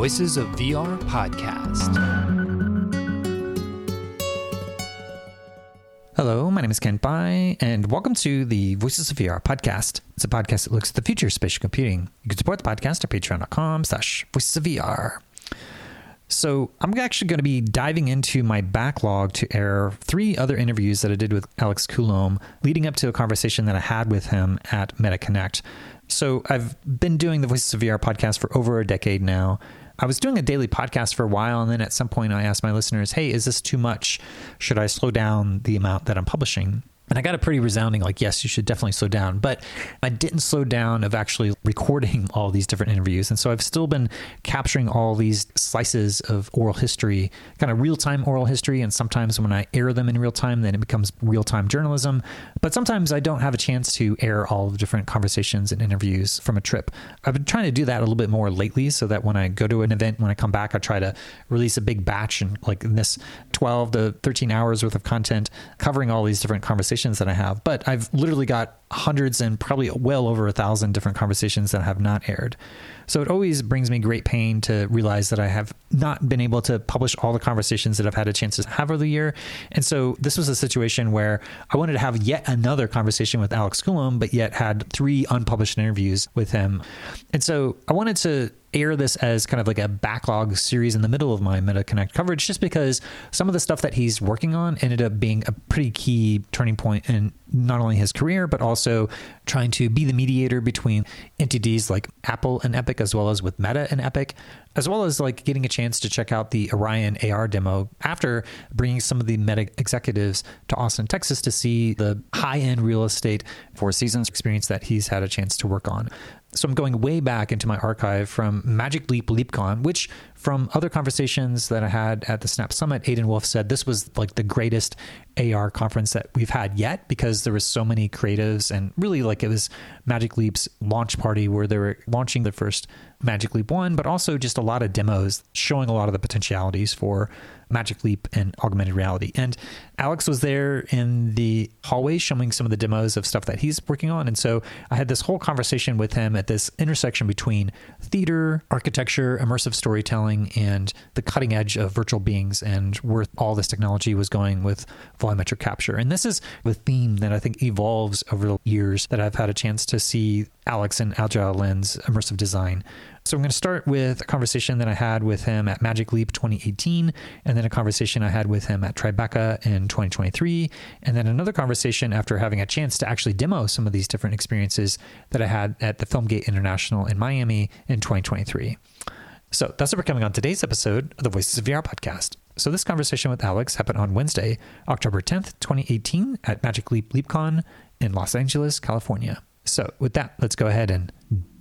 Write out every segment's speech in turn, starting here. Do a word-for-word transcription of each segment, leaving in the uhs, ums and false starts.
Voices of V R podcast. Hello, my name is Ken Pai, and welcome to the Voices of V R podcast. It's a podcast that looks at the future of spatial computing. You can support the podcast at patreon.com slash voices of VR. So I'm actually going to be diving into my backlog to air three other interviews that I did with Alex Coulombe leading up to a conversation that I had with him at MetaConnect. So I've been doing the Voices of V R podcast for over a decade now. I was doing a daily podcast for a while, and then at some point I asked my listeners, hey, is this too much? Should I slow down the amount that I'm publishing? And I got a pretty resounding like, yes, you should definitely slow down. But I didn't slow down of actually recording all these different interviews. And so I've still been capturing all these slices of oral history, kind of real-time oral history. And sometimes when I air them in real time, then it becomes real-time journalism. But sometimes I don't have a chance to air all the different conversations and interviews from a trip. I've been trying to do that a little bit more lately so that when I go to an event, when I come back, I try to release a big batch and like in this twelve to thirteen hours worth of content covering all these different conversations that I have. But I've literally got hundreds and probably well over a thousand different conversations that I have not aired. So it always brings me great pain to realize that I have not been able to publish all the conversations that I've had a chance to have over the year. And so this was a situation where I wanted to have yet another conversation with Alex Coulombe, but yet had three unpublished interviews with him. And so I wanted to air this as kind of like a backlog series in the middle of my MetaConnect coverage, just because some of the stuff that he's working on ended up being a pretty key turning point in not only his career, but also trying to be the mediator between entities like Apple and Epic, as well as with Meta and Epic, as well as like getting a chance to check out the Orion A R demo after bringing some of the Meta executives to Austin, Texas to see the high-end real estate Four Seasons experience that he's had a chance to work on. So I'm going way back into my archive from Magic Leap LeapCon, which from other conversations that I had at the Snap Summit, Aidan Wolf said this was like the greatest A R conference that we've had yet because there was so many creatives and really like it was Magic Leap's launch party where they were launching the first Magic Leap one, but also just a lot of demos showing a lot of the potentialities for Magic Leap and augmented reality. And Alex was there in the hallway showing some of the demos of stuff that he's working on. And so I had this whole conversation with him at this intersection between theater, architecture, immersive storytelling, and the cutting edge of virtual beings and where all this technology was going with volumetric capture. And this is the theme that I think evolves over the years that I've had a chance to see Alex and Agile Lens immersive design. So I'm going to start with a conversation that I had with him at Magic Leap twenty eighteen, and then a conversation I had with him at Tribeca in twenty twenty-three, and then another conversation after having a chance to actually demo some of these different experiences that I had at the Filmgate International in Miami in twenty twenty-three. So that's what we're coming on today's episode of the Voices of V R podcast. So this conversation with Alex happened on Wednesday, October tenth, twenty eighteen at Magic Leap LeapCon in Los Angeles, California. So with that, let's go ahead and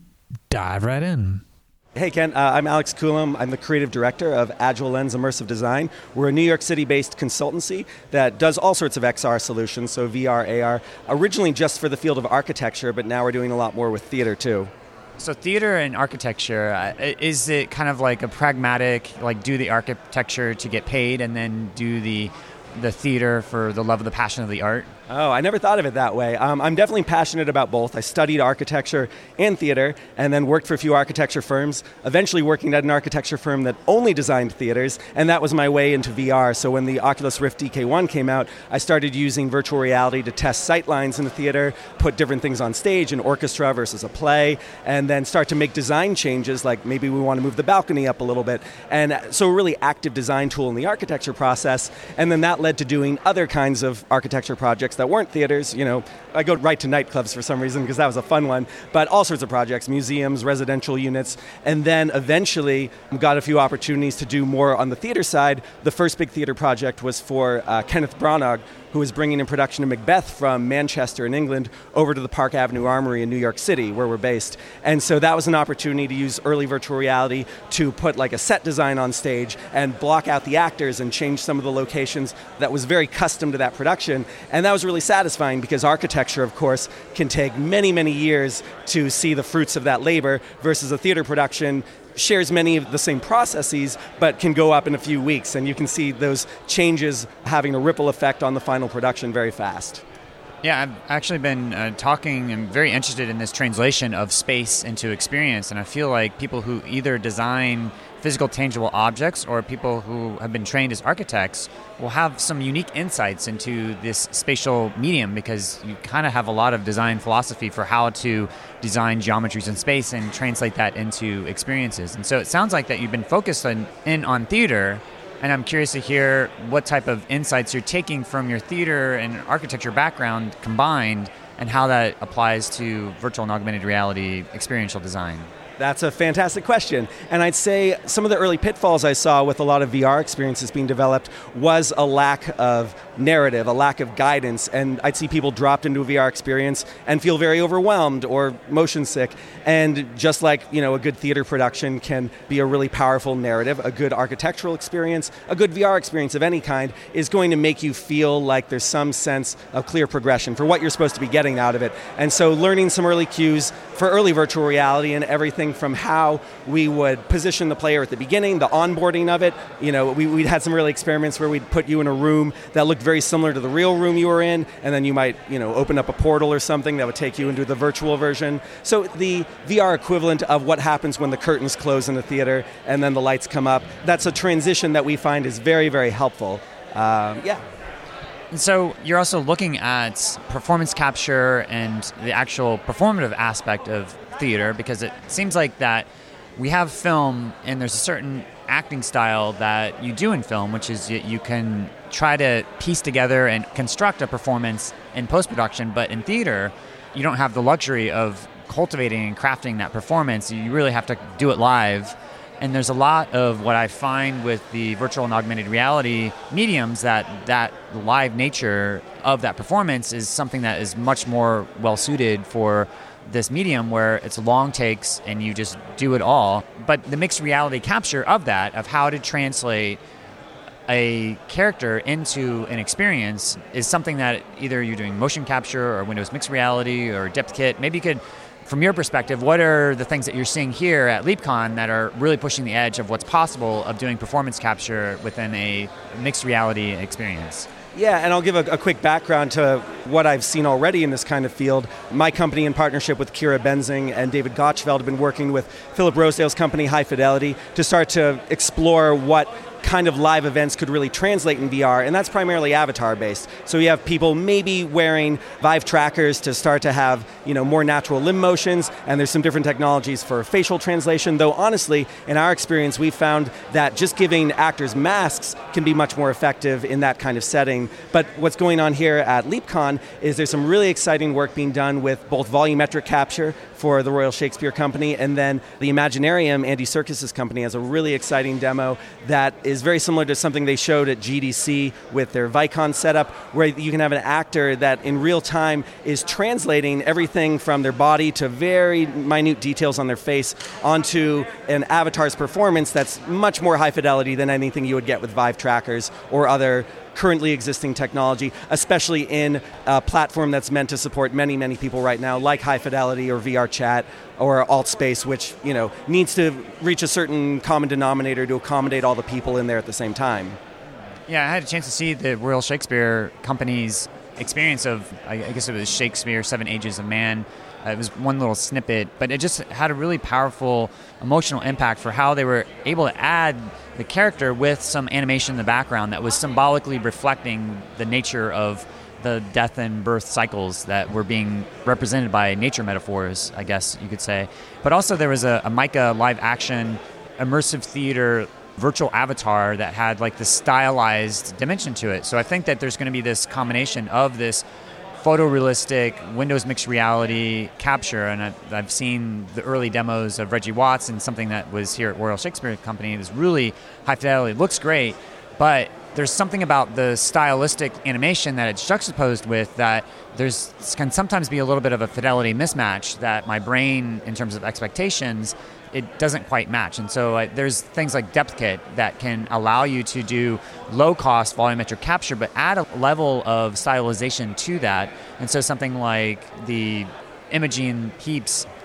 dive right in. Hey Ken, uh, I'm Alex Coulombe. I'm the creative director of Agile Lens Immersive Design. We're a New York City-based consultancy that does all sorts of X R solutions, so V R, A R, originally just for the field of architecture, but now we're doing a lot more with theater too. So theater and architecture, uh, is it kind of like a pragmatic, like do the architecture to get paid and then do the the theater for the love of the passion of the art? Oh, I never thought of it that way. Um, I'm definitely passionate about both. I studied architecture and theater and then worked for a few architecture firms, eventually working at an architecture firm that only designed theaters, and that was my way into V R. So when the Oculus Rift D K one came out, I started using virtual reality to test sight lines in the theater, put different things on stage, an orchestra versus a play, and then start to make design changes, like maybe we want to move the balcony up a little bit. And so a really active design tool in the architecture process, and then that led to doing other kinds of architecture projects that weren't theaters. You know, I go right to nightclubs for some reason because that was a fun one, but all sorts of projects, museums, residential units, and then eventually got a few opportunities to do more on the theater side. The first big theater project was for uh, Kenneth Branagh, who was bringing in production of Macbeth from Manchester in England over to the Park Avenue Armory in New York City, where we're based. And so that was an opportunity to use early virtual reality to put like a set design on stage and block out the actors and change some of the locations that was very custom to that production. And that was really satisfying because architecture, of course, can take many, many years to see the fruits of that labor versus a theater production shares many of the same processes, but can go up in a few weeks. And you can see those changes having a ripple effect on the final production very fast. Yeah, I've actually been uh, talking and very interested in this translation of space into experience. And I feel like people who either design physical, tangible objects or people who have been trained as architects will have some unique insights into this spatial medium, because you kind of have a lot of design philosophy for how to design geometries in space and translate that into experiences. And so it sounds like that you've been focused on, in on theater. And I'm curious to hear what type of insights you're taking from your theater and architecture background combined, and how that applies to virtual and augmented reality experiential design. That's a fantastic question. And I'd say some of the early pitfalls I saw with a lot of V R experiences being developed was a lack of narrative, a lack of guidance. And I'd see people dropped into a V R experience and feel very overwhelmed or motion sick. And just like, you know, a good theater production can be a really powerful narrative, a good architectural experience, a good V R experience of any kind is going to make you feel like there's some sense of clear progression for what you're supposed to be getting out of it. And so learning some early cues for early virtual reality and everything from how we would position the player at the beginning, the onboarding of it. You know, we, we'd had some early experiments where we'd put you in a room that looked very similar to the real room you were in, and then you might, you know, open up a portal or something that would take you into the virtual version. So the V R equivalent of what happens when the curtains close in a theater and then the lights come up, that's a transition that we find is very, very helpful. Um, yeah. And so you're also looking at performance capture and the actual performative aspect of theater, because it seems like that we have film and there's a certain acting style that you do in film, which is you can try to piece together and construct a performance in post-production, but in theater, you don't have the luxury of cultivating and crafting that performance. You really have to do it live. And there's a lot of what I find with the virtual and augmented reality mediums that that live nature of that performance is something that is much more well suited for this medium, where it's long takes and you just do it all. But the mixed reality capture of that, of how to translate a character into an experience, is something that either you're doing motion capture or Windows Mixed Reality or Depth Kit. Maybe you could, from your perspective, what are the things that you're seeing here at LeapCon that are really pushing the edge of what's possible of doing performance capture within a mixed reality experience? Yeah, and I'll give a, a quick background to what I've seen already in this kind of field. My company, in partnership with Kira Benzing and David Gotchfeld, have been working with Philip Rosedale's company, High Fidelity, to start to explore what kind of live events could really translate in V R, and that's primarily avatar-based. So you have people maybe wearing Vive trackers to start to have, you know, more natural limb motions, and there's some different technologies for facial translation, though honestly, in our experience, we found that just giving actors masks can be much more effective in that kind of setting. But what's going on here at LeapCon is there's some really exciting work being done with both volumetric capture for the Royal Shakespeare Company, and then the Imaginarium, Andy Serkis's company, has a really exciting demo that is very similar to something they showed at G D C with their Vicon setup, where you can have an actor that in real time is translating everything from their body to very minute details on their face onto an avatar's performance that's much more high fidelity than anything you would get with Vive trackers or other currently existing technology, especially in a platform that's meant to support many, many people right now, like High Fidelity or V R Chat or AltSpace, which, you know, needs to reach a certain common denominator to accommodate all the people in there at the same time. Yeah, I had a chance to see the Royal Shakespeare Company's experience of, I guess it was Shakespeare, Seven Ages of Man. Uh, it was one little snippet, but it just had a really powerful emotional impact for how they were able to add the character with some animation in the background that was symbolically reflecting the nature of the death and birth cycles that were being represented by nature metaphors, I guess you could say. But also there was a, a Mica live action immersive theater virtual avatar that had like this stylized dimension to it. So I think that there's going to be this combination of this photorealistic Windows Mixed Reality capture, and I've, I've seen the early demos of Reggie Watts and something that was here at Royal Shakespeare Company. It was really high fidelity, it looks great, but there's something about the stylistic animation that it's juxtaposed with that there's can sometimes be a little bit of a fidelity mismatch that my brain, in terms of expectations, it doesn't quite match. And so uh, there's things like Depth Kit that can allow you to do low-cost volumetric capture, but add a level of stylization to that. And so something like the Imaging Heaps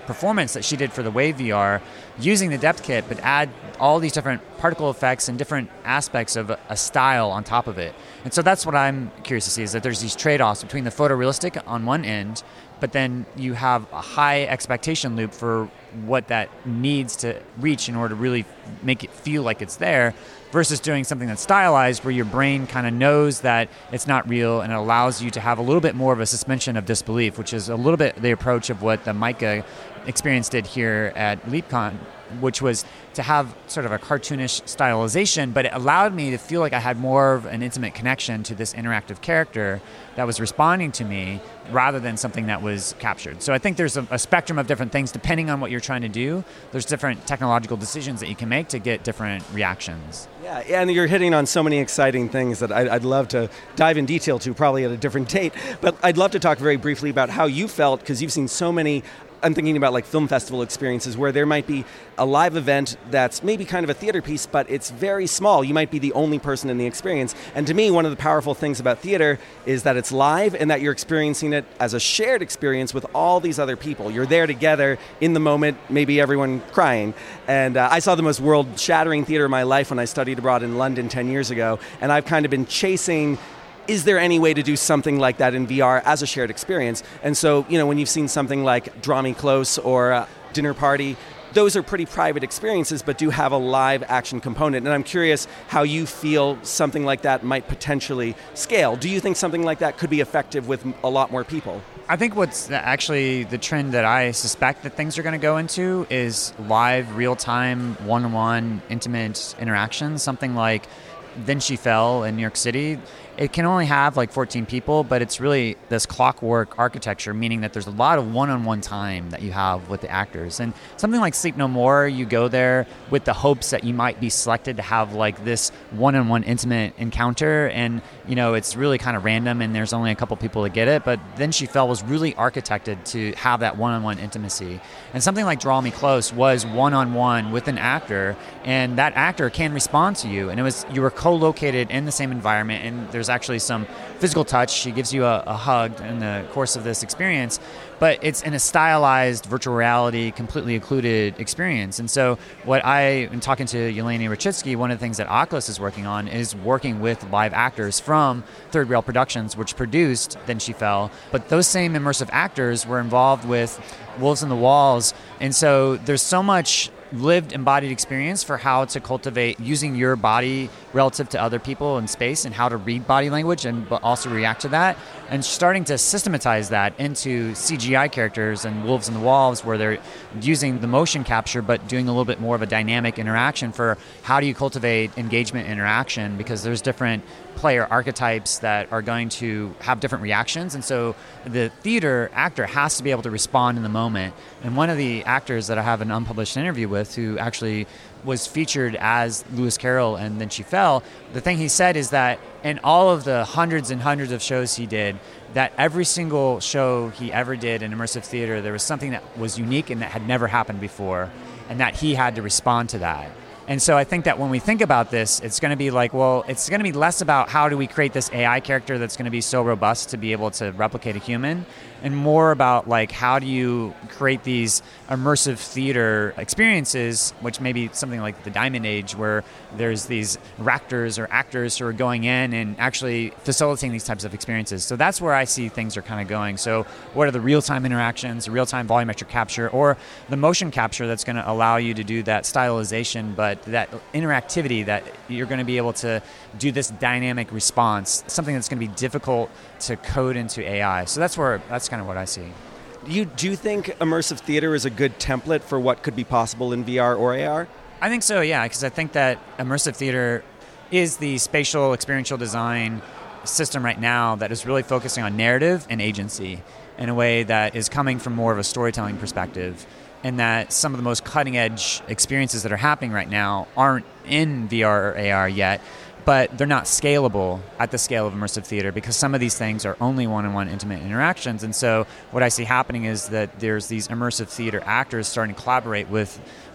performance that she did for the Wave V R using the depth kit, but add all these different particle effects and different aspects of a, a style on top of it. And so that's what I'm curious to see, is that there's these trade-offs between the photorealistic on one end, but then you have a high expectation loop for what that needs to reach in order to really make it feel like it's there, versus doing something that's stylized where your brain kind of knows that it's not real, and it allows you to have a little bit more of a suspension of disbelief, which is a little bit the approach of what the Mica experience did here at LeapCon, which was to have sort of a cartoonish stylization, but it allowed me to feel like I had more of an intimate connection to this interactive character that was responding to me rather than something that was captured. So I think there's a, a spectrum of different things depending on what you're trying to do. There's different technological decisions that you can make to get different reactions. Yeah, and you're hitting on so many exciting things that I'd, I'd love to dive in detail to, probably at a different date. But I'd love to talk very briefly about how you felt, because you've seen so many, I'm thinking about like film festival experiences where there might be a live event that's maybe kind of a theater piece, but it's very small. You might be the only person in the experience. And to me, one of the powerful things about theater is that it's live and that you're experiencing it as a shared experience with all these other people. You're there together in the moment, maybe everyone crying. And uh, I saw the most world-shattering theater of my life when I studied abroad in London ten years ago. And I've kind of been chasing, is there any way to do something like that in V R as a shared experience? And so, you know, when you've seen something like Draw Me Close or uh, Dinner Party, those are pretty private experiences, but do have a live action component. And I'm curious how you feel something like that might potentially scale. Do you think something like that could be effective with a lot more people? I think what's actually the trend that I suspect that things are going to go into is live, real-time, one-on-one, intimate interactions, something like Then She Fell in New York City. It can only have like fourteen people, but it's really this clockwork architecture, meaning that there's a lot of one-on-one time that you have with the actors. And something like Sleep No More, you go there with the hopes that you might be selected to have like this one-on-one intimate encounter, and you know, it's really kind of random and there's only a couple people to get it, but Then She Fell was really architected to have that one-on-one intimacy. And something like Draw Me Close was one-on-one with an actor, and that actor can respond to you, and it was, you were co-located in the same environment, and there's actually some physical touch. She gives you a, a hug in the course of this experience, but it's in a stylized virtual reality, completely occluded experience. And so what I am talking to Yelena Rachitsky, one of the things that Oculus is working on is working with live actors from Third Rail Productions, which produced Then She Fell. But those same immersive actors were involved with Wolves on the Walls. And so there's so much lived embodied experience for how to cultivate using your body relative to other people in space, and how to read body language and but also react to that, and starting to systematize that into C G I characters and Wolves on the Walls, where they're using the motion capture but doing a little bit more of a dynamic interaction for how do you cultivate engagement interaction, because there's different player archetypes that are going to have different reactions, and so the theater actor has to be able to respond in the moment. And one of the actors that I have an unpublished interview with, who actually was featured as Lewis Carroll and Then She Fell, the thing he said is that in all of the hundreds and hundreds of shows he did, that every single show he ever did in immersive theater, there was something that was unique and that had never happened before, and that he had to respond to that. And so I think that when we think about this, it's going to be like, well, it's going to be less about how do we create this A I character that's going to be so robust to be able to replicate a human, and more about like how do you create these immersive theater experiences, which may be something like the Diamond Age, where there's these actors or actors who are going in and actually facilitating these types of experiences. So that's where I see things are kind of going. So what are the real-time interactions, real-time volumetric capture, or the motion capture that's going to allow you to do that stylization, but that interactivity that you're going to be able to do this dynamic response, something that's going to be difficult to code into A I. So that's where that's kind of what I see. You do you think immersive theater is a good template for what could be possible in V R or A R? I think so, yeah, because I think that immersive theater is the spatial experiential design system right now that is really focusing on narrative and agency in a way that is coming from more of a storytelling perspective, and that some of the most cutting-edge experiences that are happening right now aren't in V R or A R yet, but they're not scalable at the scale of immersive theater, because some of these things are only one-on-one intimate interactions. And so what I see happening is that there's these immersive theater actors starting to collaborate with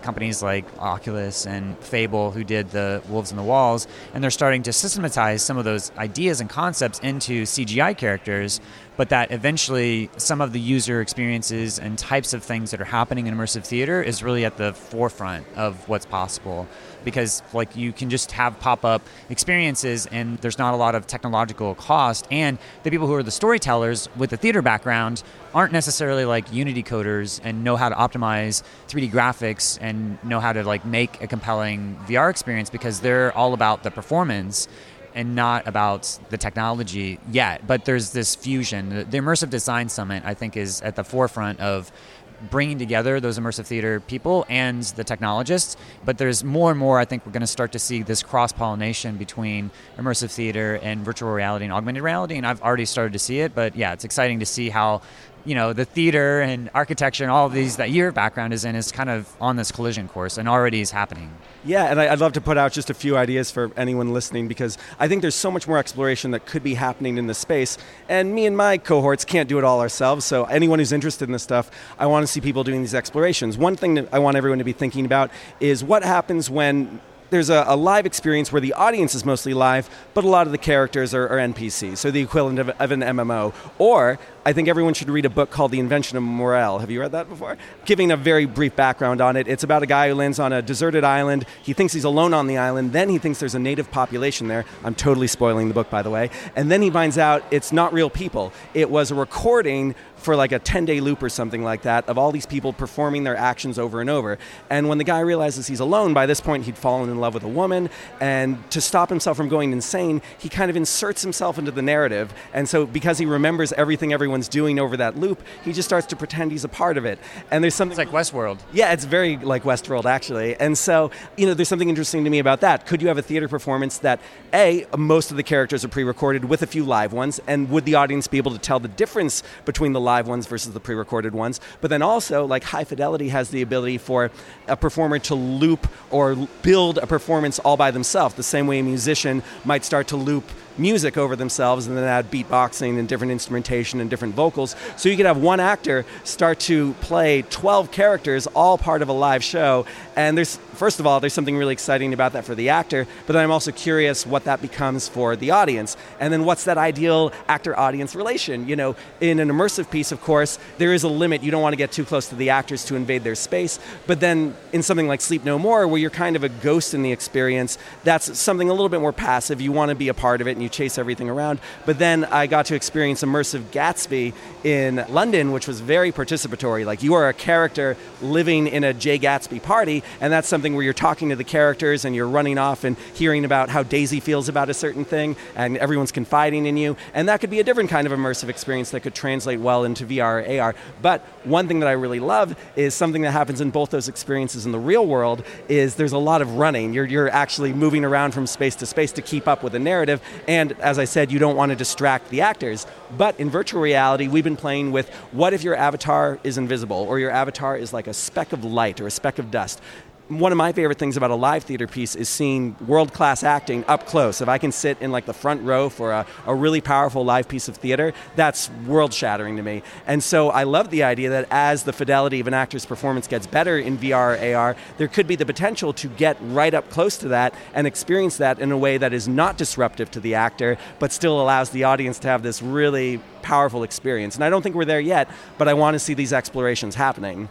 companies like Oculus and Fable, who did the Wolves on the Walls, and they're starting to systematize some of those ideas and concepts into C G I characters, but that eventually some of the user experiences and types of things that are happening in immersive theater is really at the forefront of what's possible. Because like you can just have pop-up experiences and there's not a lot of technological cost, and the people who are the storytellers with the theater background aren't necessarily like Unity coders and know how to optimize three D graphics and know how to like make a compelling V R experience, because they're all about the performance and not about the technology yet. But there's this fusion. The, the Immersive Design Summit, I think, is at the forefront of bringing together those immersive theater people and the technologists. But there's more and more, I think we're going to start to see this cross-pollination between immersive theater and virtual reality and augmented reality, and I've already started to see it. But yeah, it's exciting to see how, you know, the theater and architecture and all of these that your background is in is kind of on this collision course and already is happening. Yeah, and I'd love to put out just a few ideas for anyone listening, because I think there's so much more exploration that could be happening in this space, and me and my cohorts can't do it all ourselves, so anyone who's interested in this stuff, I want to see people doing these explorations. One thing that I want everyone to be thinking about is what happens when there's a, a live experience where the audience is mostly live, but a lot of the characters are, are N P Cs, so the equivalent of, of an M M O. Or I think everyone should read a book called The Invention of Morel. Have you read that before? Giving a very brief background on it, it's about a guy who lands on a deserted island. He thinks he's alone on the island. Then he thinks there's a native population there. I'm totally spoiling the book, by the way. And then he finds out it's not real people. It was a recording for like a ten-day loop or something like that of all these people performing their actions over and over. And when the guy realizes he's alone, by this point he'd fallen in love with a woman, and to stop himself from going insane, he kind of inserts himself into the narrative. And so because he remembers everything everyone's doing over that loop, he just starts to pretend he's a part of it. And there's something... It's like Westworld. Yeah, it's very like Westworld, actually. And so, you know, there's something interesting to me about that. Could you have a theater performance that, A, most of the characters are pre-recorded with a few live ones, and would the audience be able to tell the difference between the live ones versus the pre-recorded ones? But then also, like, High Fidelity has the ability for a performer to loop or build a performance all by themselves, the same way a musician might start to loop music over themselves and then add beatboxing and different instrumentation and different vocals. So you could have one actor start to play twelve characters, all part of a live show. And there's, first of all, there's something really exciting about that for the actor, but then I'm also curious what that becomes for the audience. And then what's that ideal actor-audience relation? You know, in an immersive piece, of course, there is a limit. You don't want to get too close to the actors to invade their space. But then in something like Sleep No More, where you're kind of a ghost in the experience, that's something a little bit more passive. You want to be a part of it, and you chase everything around. But then I got to experience Immersive Gatsby in London, which was very participatory. Like, you are a character living in a Jay Gatsby party, and that's something where you're talking to the characters and you're running off and hearing about how Daisy feels about a certain thing, and everyone's confiding in you. And that could be a different kind of immersive experience that could translate well into V R or A R. But one thing that I really love is something that happens in both those experiences in the real world is there's a lot of running. You're, you're actually moving around from space to space to keep up with the narrative. And as I said, you don't want to distract the actors. But in virtual reality, we've been playing with what if your avatar is invisible, or your avatar is like a speck of light or a speck of dust. One of my favorite things about a live theater piece is seeing world-class acting up close. If I can sit in like the front row for a, a really powerful live piece of theater, that's world-shattering to me. And so I love the idea that as the fidelity of an actor's performance gets better in V R or A R, there could be the potential to get right up close to that and experience that in a way that is not disruptive to the actor, but still allows the audience to have this really powerful experience. And I don't think we're there yet, but I want to see these explorations happening.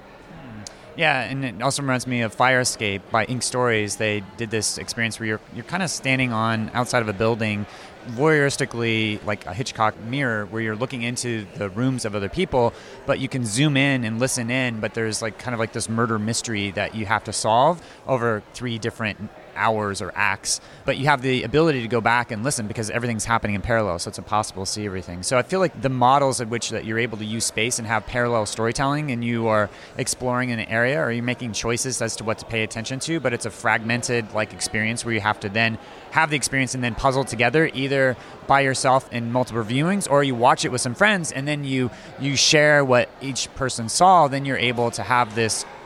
Yeah, and it also reminds me of Fire Escape by Ink Stories. They did this experience where you're you're kind of standing on outside of a building, voyeuristically, like a Hitchcock mirror, where you're looking into the rooms of other people, but you can zoom in and listen in, but there's like kind of like this murder mystery that you have to solve over three different hours or acts, but you have the ability to go back and listen because everything's happening in parallel, so it's impossible to see everything. So I feel like the models at which that you're able to use space and have parallel storytelling, and you are exploring an area, or you're making choices as to what to pay attention to, but it's a fragmented like experience where you have to then have the experience and then puzzle together either by yourself in multiple viewings, or you watch it with some friends and then you you share what each person saw. Then you're able to have this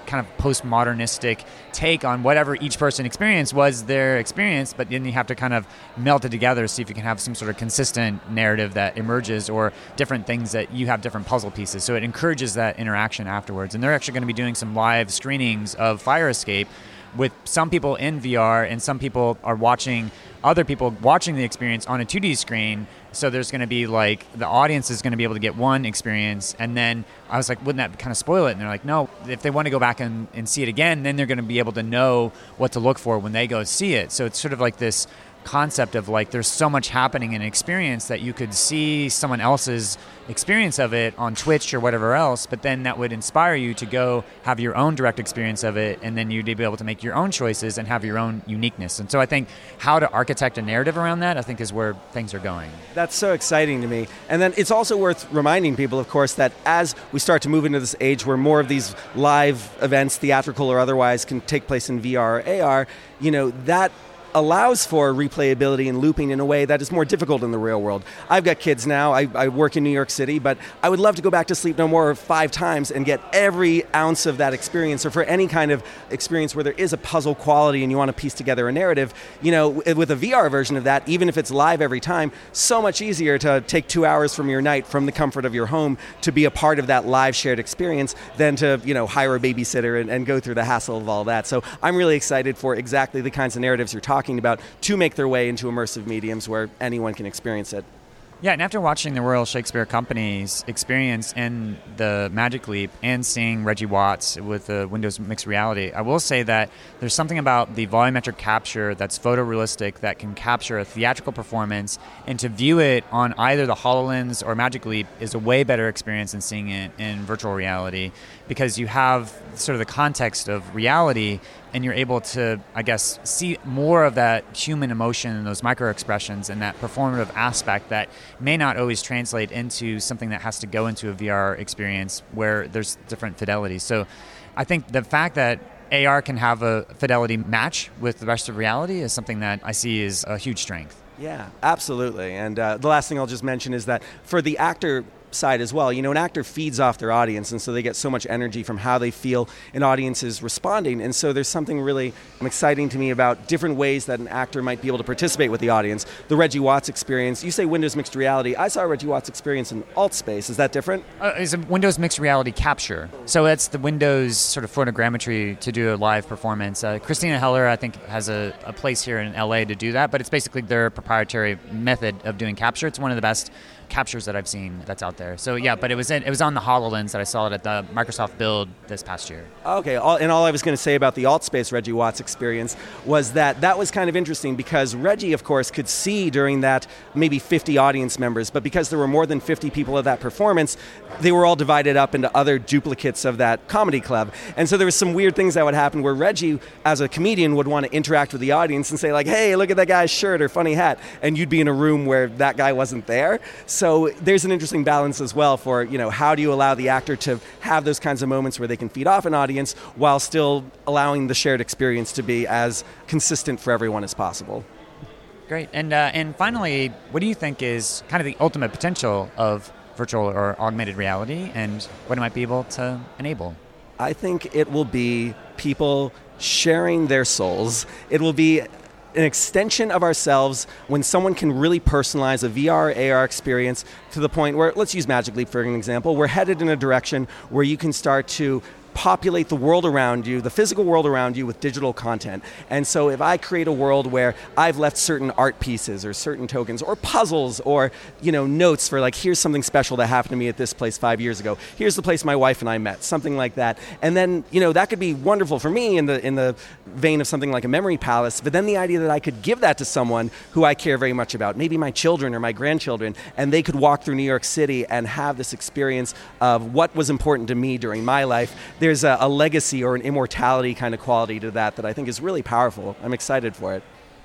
kind of postmodernistic take on whatever each person experienced was their experience, but then you have to kind of melt it together, see if you can have some sort of consistent narrative that emerges, or different things that you have different puzzle pieces. So it encourages that interaction afterwards. And they're actually going to be doing some live screenings of Fire Escape with some people in V R, and some people are watching other people watching the experience on a two D screen. So there's going to be like, the audience is going to be able to get one experience, and then I was like, wouldn't that kind of spoil it? And they're like, no, if they want to go back and, and see it again, then they're going to be able to know what to look for when they go see it. So it's sort of like this concept of like, there's so much happening in an experience that you could see someone else's experience of it on Twitch or whatever else, but then that would inspire you to go have your own direct experience of it, and then you'd be able to make your own choices and have your own uniqueness. And so I think how to architect a narrative around that, I think, is where things are going. That's so exciting to me. And then it's also worth reminding people, of course, that as we start to move into this age where more of these live events, theatrical or otherwise, can take place in V R or A R, you know, that allows for replayability and looping in a way that is more difficult in the real world. I've got kids now. I, I work in New York City, but I would love to go back to Sleep No More five times and get every ounce of that experience, or for any kind of experience where there is a puzzle quality and you want to piece together a narrative. You know, with a V R version of that, even if it's live every time, so much easier to take two hours from your night from the comfort of your home to be a part of that live shared experience than to, you know, hire a babysitter and, and go through the hassle of all that. So I'm really excited for exactly the kinds of narratives you're talking about to make their way into immersive mediums where anyone can experience it. Yeah, and after watching the Royal Shakespeare Company's experience in the Magic Leap and seeing Reggie Watts with the Windows Mixed Reality, I will say that there's something about the volumetric capture that's photorealistic that can capture a theatrical performance, and to view it on either the HoloLens or Magic Leap is a way better experience than seeing it in virtual reality, because you have sort of the context of reality, and you're able to, I guess, see more of that human emotion and those micro expressions and that performative aspect that may not always translate into something that has to go into a V R experience where there's different fidelities. So I think the fact that A R can have a fidelity match with the rest of reality is something that I see is a huge strength. Yeah, absolutely. And uh, the last thing I'll just mention is that for the actor side as well, you know, an actor feeds off their audience, and so they get so much energy from how they feel an audience is responding. And so there's something really exciting to me about different ways that an actor might be able to participate with the audience. The Reggie Watts experience, you say Windows Mixed Reality, I saw Reggie Watts experience in Altspace. Is that different? Uh, it's a Windows Mixed Reality capture. So that's the Windows sort of photogrammetry to do a live performance. Uh, Christina Heller, I think, has a, a place here in L A to do that, but it's basically their proprietary method of doing capture. It's one of the best captures that I've seen that's out there. So yeah, but it was in, it was on the HoloLens that I saw it at the Microsoft Build this past year. Okay, all, and all I was going to say about the Altspace Reggie Watts experience was that that was kind of interesting, because Reggie, of course, could see during that maybe fifty audience members, but because there were more than fifty people at that performance, they were all divided up into other duplicates of that comedy club. And so there was some weird things that would happen where Reggie, as a comedian, would want to interact with the audience and say like, hey, look at that guy's shirt or funny hat, and you'd be in a room where that guy wasn't there. So there's an interesting balance as well for, you know, how do you allow the actor to have those kinds of moments where they can feed off an audience while still allowing the shared experience to be as consistent for everyone as possible. Great. And uh, and finally, what do you think is kind of the ultimate potential of virtual or augmented reality, and what it might be able to enable? I think it will be people sharing their souls. It will be an extension of ourselves when someone can really personalize a V R, A R experience to the point where, let's use Magic Leap for an example, we're headed in a direction where you can start to populate the world around you, the physical world around you, with digital content. And so if I create a world where I've left certain art pieces or certain tokens or puzzles or, you know, notes for like, here's something special that happened to me at this place five years ago, here's the place my wife and I met, something like that. And then, you know, that could be wonderful for me in the in the vein of something like a memory palace, but then the idea that I could give that to someone who I care very much about, maybe my children or my grandchildren, and they could walk through New York City and have this experience of what was important to me during my life. There's a, a legacy or an immortality kind of quality to that that I think is really powerful. I'm excited for it.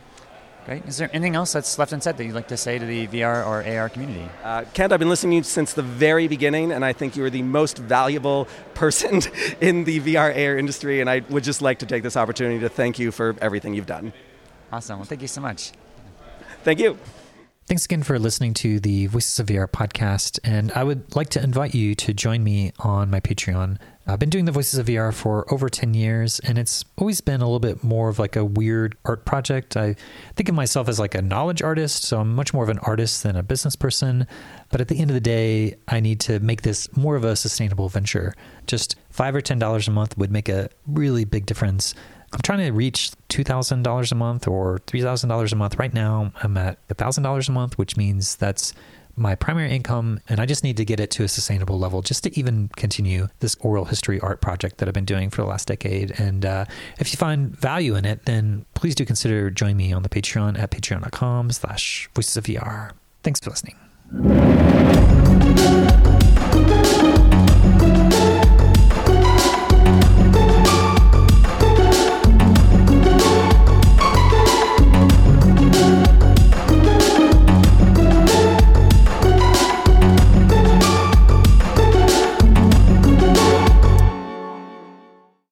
Great. Is there anything else that's left unsaid that you'd like to say to the V R or A R community? Uh, Kent, I've been listening to you since the very beginning, and I think you are the most valuable person in the V R A R industry, and I would just like to take this opportunity to thank you for everything you've done. Awesome. Well, thank you so much. Thank you. Thanks again for listening to the Voices of V R podcast, and I would like to invite you to join me on my Patreon. I've been doing the Voices of V R for over ten years, and it's always been a little bit more of like a weird art project. I think of myself as like a knowledge artist, so I'm much more of an artist than a business person. But at the end of the day, I need to make this more of a sustainable venture. Just five or ten dollars a month would make a really big difference. I'm trying to reach two thousand dollars a month or three thousand dollars a month. Right now, I'm at one thousand dollars a month, which means that's my primary income, and I just need to get it to a sustainable level just to even continue this oral history art project that I've been doing for the last decade. And uh, if you find value in it, then please do consider joining me on the Patreon at patreon.com slash voices of VR. Thanks for listening.